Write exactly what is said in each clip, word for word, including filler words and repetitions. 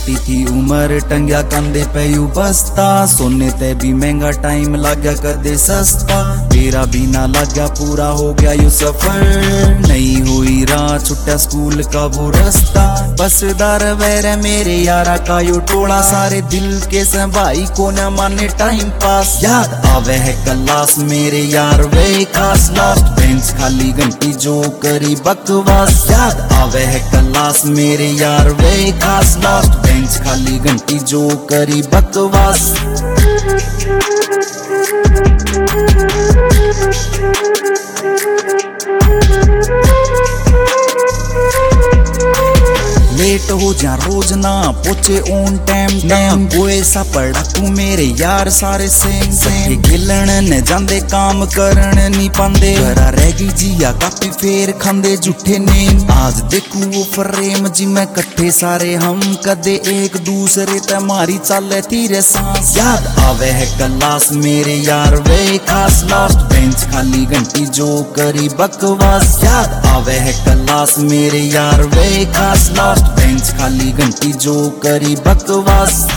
छोटी थी उम्र टंगिया कंधे पे यू बस्ता, सोने ते भी महंगा टाइम लग गया कदे सस्ता, तेरा भी ना लग गया पूरा हो गया यू सफर, नहीं हुई राह छुट्टा स्कूल का वो रास्ता, बस दर वैर मेरे यारा का यू टोला, सारे दिल के भाई को न माने टाइम पास, याद आवे है क्लास मेरे यार वे खास, लास्ट बेंच खाली घंटी जो करी बकवास, याद आवे है क्लास मेरे यार वे खास, लास्ट बेंच खाली घंटी जो करी बकवास। लेट हो जा रोज ना पहुंचे ऑन टाइम टाइम, कोई सा पड़ा तू मेरे यार सारे सेम सेम, गिलन न जांदे काम करन नहीं पांदे, घरा रह गई जिया काफी फेर खांदे झूठे नेम, आज देखू वो फ्रेम जी में कट्ठे सारे हम, कदे एक दूसरे ते मारी चले धीरे सांस, याद आवे है क्लास मेरे यार वे खास, लास्ट बेंच खाली घंटी जो करी बकवास, याद आवे है क्लास मेरे यार वे खास, लास्ट बेंच खाली घंटी जो करी बकवास।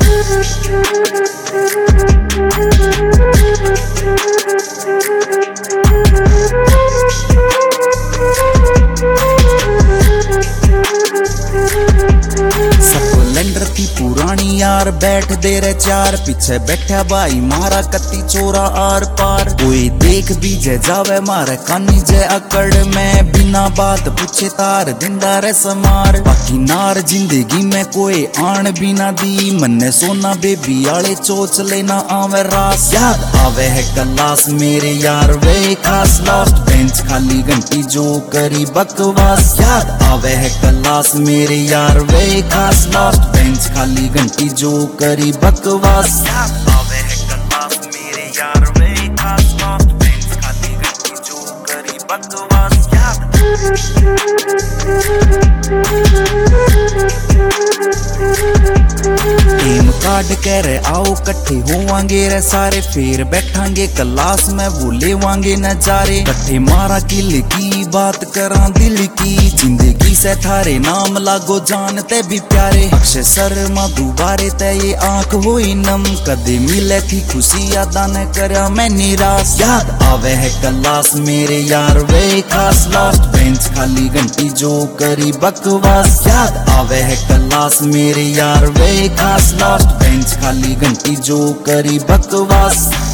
स्प्लेंडर थी पुरानी यार बैठ दे रे चार, पीछे बैठा भाई मारा कत्ती चोरा आर पार, कोई देख भी जे जावे मारे कानी जे अकड़ में, बिना बात पूछे तार दिंदा रे समार, बाकी नार जिंदगी में कोई आन भी ना दी, मन्ने सोना बेबी आले चोच लेना आवे रास, याद आवे है क्लास मेरे यार वे खास, लास्ट बेंच खाली घंटी जो करी बकवास, याद आवे है क्लास मेरे यार वे खास, लास्ट बेंच खाली घंटी जो करी बकवास, याद आवे है क्लास मेरे यार वे खास, लास्ट बेंच खाली घंटी जो करी बकवास, याद। टीम कार्ड कह रहे आओ कट्ठे होवांगे रे सारे, फिर बैठांगे क्लास में वो लेवांगे नजारे, कट्ठे मारा किल की बात करा दिल की, जिंदगी से थारे नाम लागो जानते भी प्यारे, अक्षय शर्मा दोबारे ते ये आंख हुई नम, कदे मिले थी खुशी यादा न करा मैं निराश, याद आवे है क्लास मेरे यार वे खास, लास्ट बेंच खाली घंटी जो करी बकवास, याद आवे है क्लास मेरे यार वे खास, लास्ट बेंच खाली घंटी जो करी बकवास।